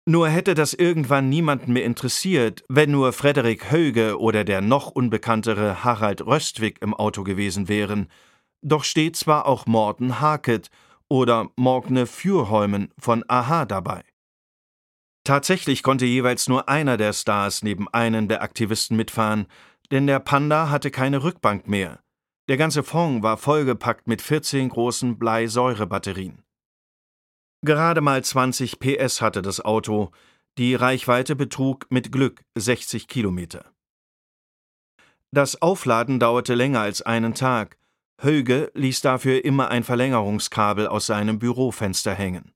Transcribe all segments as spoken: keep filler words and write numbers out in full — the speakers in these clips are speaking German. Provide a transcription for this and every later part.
Nur hätte das irgendwann niemanden mehr interessiert, wenn nur Frederik Höge oder der noch unbekanntere Harald Röstwig im Auto gewesen wären. Doch steht zwar auch Morten Harket oder Morgne Fürholmen von a-ha dabei. Tatsächlich konnte jeweils nur einer der Stars neben einem der Aktivisten mitfahren, denn der Panda hatte keine Rückbank mehr. Der ganze Fond war vollgepackt mit vierzehn großen Bleisäurebatterien. Gerade mal zwanzig P S hatte das Auto, die Reichweite betrug mit Glück sechzig Kilometer. Das Aufladen dauerte länger als einen Tag. Höge ließ dafür immer ein Verlängerungskabel aus seinem Bürofenster hängen.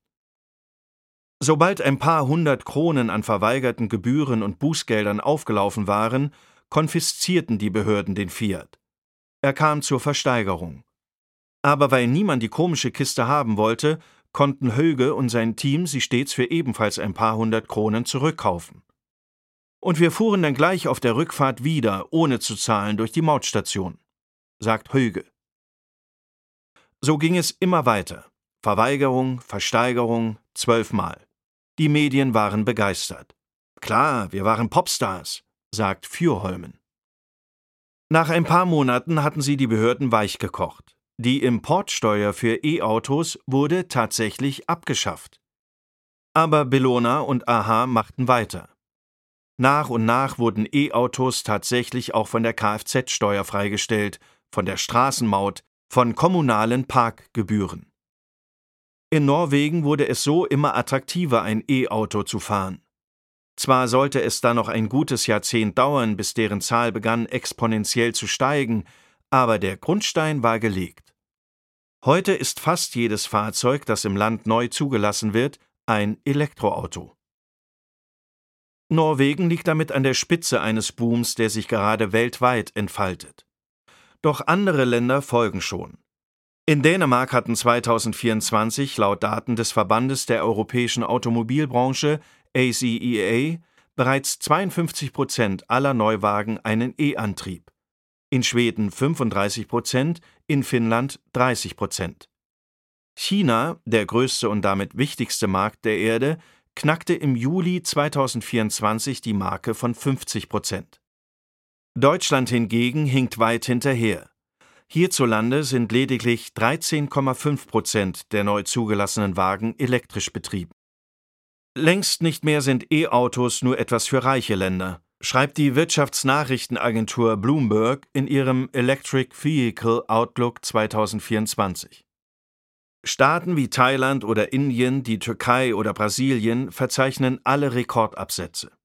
Sobald ein paar hundert Kronen an verweigerten Gebühren und Bußgeldern aufgelaufen waren, konfiszierten die Behörden den Fiat. Er kam zur Versteigerung. Aber weil niemand die komische Kiste haben wollte, konnten Höge und sein Team sie stets für ebenfalls ein paar hundert Kronen zurückkaufen. Und wir fuhren dann gleich auf der Rückfahrt wieder, ohne zu zahlen, durch die Mautstation, sagt Höge. So ging es immer weiter. Verweigerung, Versteigerung, zwölfmal. Die Medien waren begeistert. Klar, wir waren Popstars, sagt Fürholmen. Nach ein paar Monaten hatten sie die Behörden weichgekocht. Die Importsteuer für E-Autos wurde tatsächlich abgeschafft. Aber Bellona und a-ha machten weiter. Nach und nach wurden E-Autos tatsächlich auch von der Kfz-Steuer freigestellt, von der Straßenmaut, von kommunalen Parkgebühren. In Norwegen wurde es so immer attraktiver, ein E-Auto zu fahren. Zwar sollte es dann noch ein gutes Jahrzehnt dauern, bis deren Zahl begann exponentiell zu steigen, aber der Grundstein war gelegt. Heute ist fast jedes Fahrzeug, das im Land neu zugelassen wird, ein Elektroauto. Norwegen liegt damit an der Spitze eines Booms, der sich gerade weltweit entfaltet. Doch andere Länder folgen schon. In Dänemark hatten zweitausendvierundzwanzig laut Daten des Verbandes der europäischen Automobilbranche A C E A bereits zweiundfünfzig Prozent aller Neuwagen einen E-Antrieb. In Schweden fünfunddreißig Prozent, in Finnland dreißig Prozent. China, der größte und damit wichtigste Markt der Erde, knackte im Juli zweitausendvierundzwanzig die Marke von fünfzig Prozent. Deutschland hingegen hinkt weit hinterher. Hierzulande sind lediglich dreizehn Komma fünf Prozent der neu zugelassenen Wagen elektrisch betrieben. Längst nicht mehr sind E-Autos nur etwas für reiche Länder, schreibt die Wirtschaftsnachrichtenagentur Bloomberg in ihrem Electric Vehicle Outlook zweitausendvierundzwanzig. Staaten wie Thailand oder Indien, die Türkei oder Brasilien verzeichnen alle Rekordabsätze.